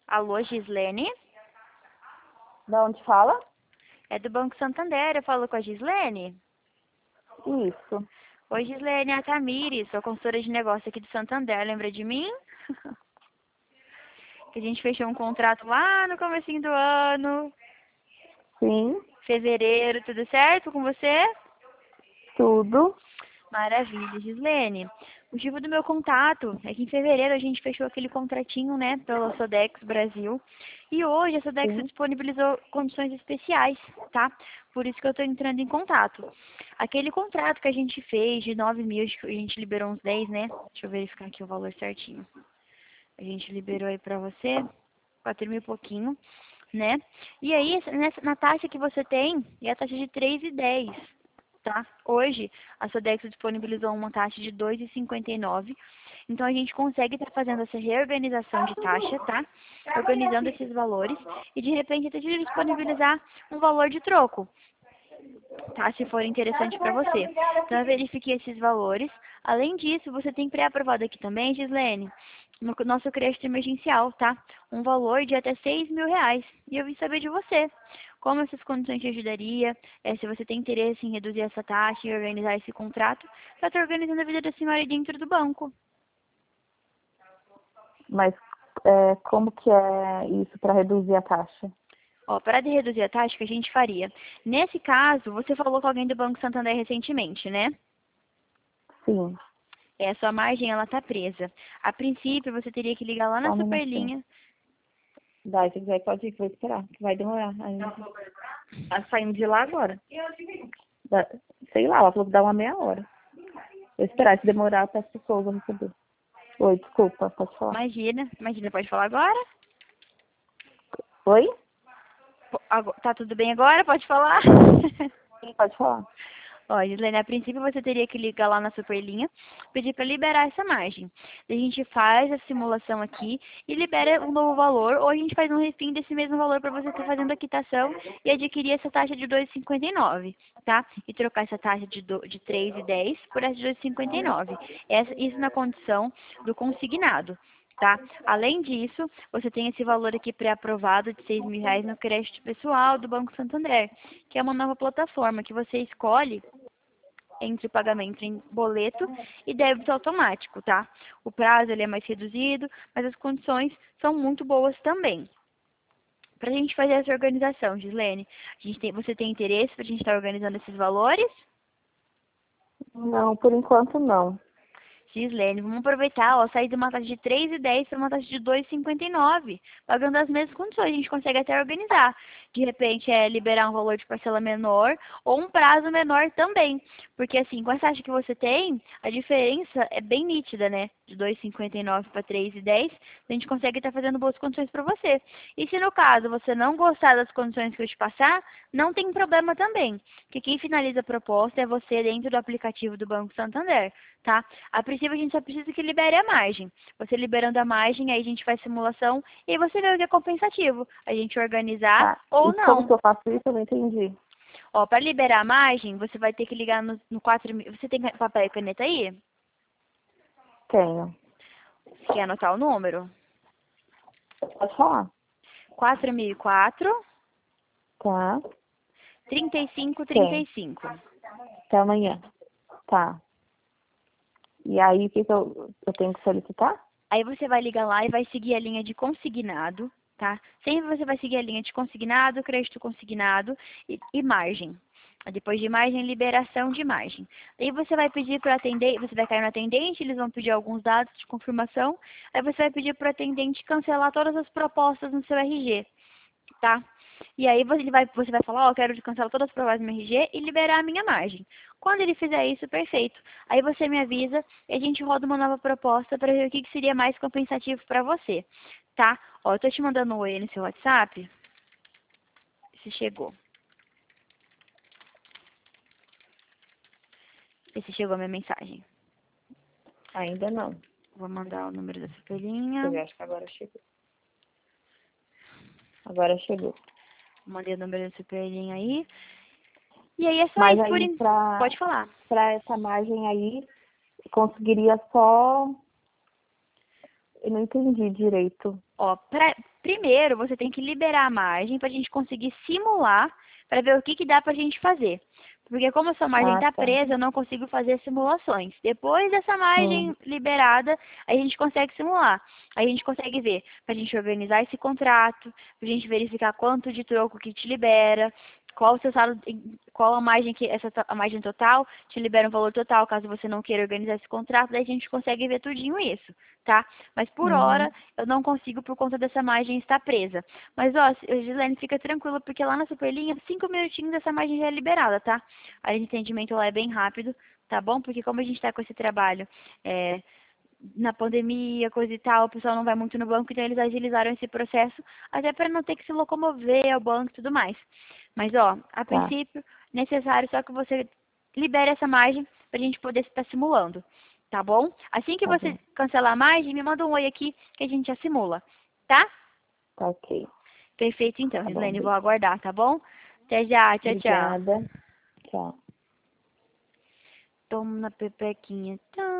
Alô, Gislene? Da onde fala? É do Banco Santander, eu falo com a Gislene? Isso. Oi, Gislene, é a Tamires, sou consultora de negócio aqui do Santander, lembra de mim? Que a gente fechou um contrato lá no comecinho do ano, Sim, fevereiro, tudo certo com você? tudo. Maravilha, Gislene. O motivo do meu contato é que em fevereiro a gente fechou aquele contratinho, né, pela Sodex Brasil. E hoje a Sodex Sim. disponibilizou condições especiais, tá? Por isso que eu estou entrando em contato. Aquele contrato que a gente fez de 9 mil, acho que a gente liberou uns 10, né? Deixa eu verificar aqui o valor certinho. A gente liberou aí pra você 4 mil e pouquinho, né? E aí, na taxa que você tem, é a taxa de 3,10, tá? Hoje, a Sodex disponibilizou uma taxa de 2,59. Então, a gente consegue estar fazendo essa reorganização de taxa, tá? Organizando esses valores e, de repente, até de disponibilizar um valor de troco, tá? Se for interessante para você. Então, eu verifiquei esses valores. Além disso, você tem pré-aprovado aqui também, Gislene, no nosso crédito emergencial, tá? Um valor de até 6 mil reais. E eu vim saber de você. Como essas condições te ajudaria, se você tem interesse em reduzir essa taxa e organizar esse contrato, para estar organizando a vida da senhora aí dentro do banco. Mas como que é isso para reduzir a taxa? Ó, para de reduzir a taxa, o que a gente faria? Nesse caso, você falou com alguém do Banco Santander recentemente, né? Sim, A sua margem, ela tá presa. A princípio, você teria que ligar lá só na um minutinho. Superlinha. Vai, se quiser pode ir, que eu vou esperar, que vai demorar ainda. Tá saindo de lá agora. Sei lá, ela falou que dá uma meia hora. Vou esperar, se demorar, eu peço pessoas, vou receber. Oi, desculpa, pode falar. Imagina, pode falar agora? Oi? Tá tudo bem agora? Pode falar? Sim, pode falar. Ó, Gislene, a princípio você teria que ligar lá na Superlinha, pedir para liberar essa margem. Daí a gente faz a simulação aqui e libera um novo valor, ou a gente faz um refim desse mesmo valor para você estar fazendo a quitação e adquirir essa taxa de 2,59, tá? E trocar essa taxa de 3,10 por essa de 2,59. Isso na condição do consignado. Tá? Além disso, você tem esse valor aqui pré-aprovado de 6 mil reais no crédito pessoal do Banco Santander, que é uma nova plataforma que você escolhe entre pagamento em boleto e débito automático, tá? O prazo ele é mais reduzido, mas as condições são muito boas também. Para a gente fazer essa organização, Gislene, você tem interesse para a gente estar organizando esses valores? Não, por enquanto não. Gislene, vamos aproveitar, ó, sair de uma taxa de 3,10 para uma taxa de 2,59, pagando as mesmas condições, a gente consegue até organizar. De repente, liberar um valor de parcela menor ou um prazo menor também. Porque assim, com essa taxa que você tem, a diferença é bem nítida, né? De 2,59 para 3,10, a gente consegue estar fazendo boas condições para você. E se no caso você não gostar das condições que eu te passar, não tem problema também. Porque quem finaliza a proposta é você dentro do aplicativo do Banco Santander, tá? A princípio a gente só precisa que libere a margem. Você liberando a margem, aí a gente faz simulação e aí você vê o que é compensativo. A gente organizar Tá. ou E como não. que eu faço isso? Eu não entendi. Ó, para liberar a margem, você vai ter que ligar no 4000. Você tem papel e caneta aí? Tenho. Quer anotar o número? Pode falar. 4004 Tá. 35 Tem. 35. Até amanhã. Tá. E aí, o que eu tenho que solicitar? Aí você vai ligar lá e vai seguir a linha de consignado, tá? Sempre você vai seguir a linha de consignado, crédito consignado e margem. Depois de margem, liberação de margem. Aí você vai pedir para o atendente, você vai cair no atendente, eles vão pedir alguns dados de confirmação. Aí você vai pedir para o atendente cancelar todas as propostas no seu RG, tá? E aí você vai falar, ó, eu quero cancelar todas as propostas no meu RG e liberar a minha margem. Quando ele fizer isso, perfeito. Aí você me avisa e a gente roda uma nova proposta para ver o que seria mais compensativo para você, tá? Ó, eu tô te mandando um oi no seu WhatsApp. Se chegou. Se chegou a minha mensagem. Ainda não. Vou mandar o número da Deixa superlinha. eu ver, acho que agora chegou. Agora chegou. Mandei o número da superlinha aí. E aí é só Mas isso, aí, Pode falar. pra essa margem aí, conseguiria só Eu não entendi direito. Ó, primeiro você tem que liberar a margem para a gente conseguir simular para ver o que que dá para a gente fazer. Porque como a sua margem Ah, está tá. presa, eu não consigo fazer simulações. Depois dessa Hum. margem liberada, a gente consegue simular. A gente consegue ver, para a gente organizar esse contrato, para a gente verificar quanto de troco que te libera, qual o seu saldo, qual a margem que a margem total te libera um valor total, caso você não queira organizar esse contrato, daí a gente consegue ver tudinho isso, tá? Mas por Uhum. hora eu não consigo por conta dessa margem estar presa. Mas ó, Gislaine, fica tranquila, porque lá na Superlinha, 5 minutinhos essa margem já é liberada, tá? A linha de atendimento lá é bem rápido, tá bom? Porque como a gente está com esse trabalho na pandemia, coisa e tal, o pessoal não vai muito no banco, então eles agilizaram esse processo, até para não ter que se locomover ao banco e tudo mais. Mas ó, a Tá, princípio, necessário só que você libere essa margem para a gente poder estar simulando, tá bom? Assim que tá você bom. cancelar a margem, me manda um oi aqui que a gente já simula, tá? Tá ok. Perfeito então, Tá bom. Gislaine, vou aguardar, tá bom? Até já, tchau, tchau. Obrigada. Tchau. Toma na pepequinha. Tchau.